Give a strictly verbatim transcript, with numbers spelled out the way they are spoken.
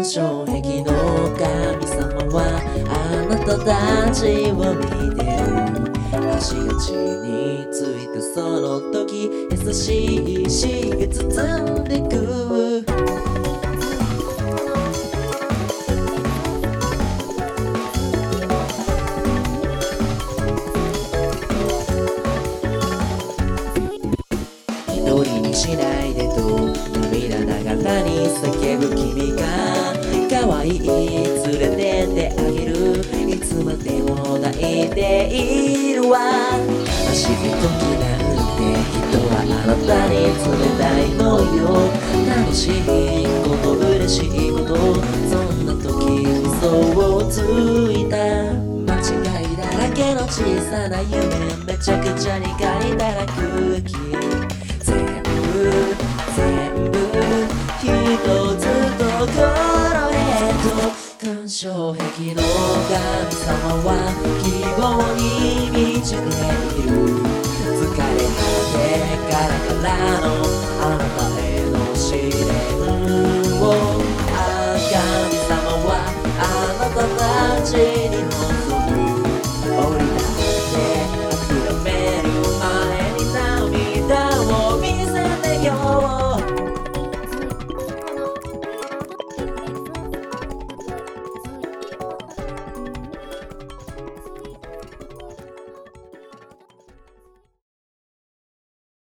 干渉壁の神様はあなたたちを見てる。足が地についたその時、優しい石が包んでく。一人にしないでと涙ながらに叫ぶ君が可愛い、連れてってあげる。いつまでも泣いているわ。悲しい時なんて人はあなたに冷たいのよ。楽しいこと嬉しいこと、そんな時嘘をついた。間違いだらけの小さな夢、めちゃくちゃに嗅いだら空気、全部全部一つところへと。干渉壁の神様は希望に満ちている。疲れ果てからから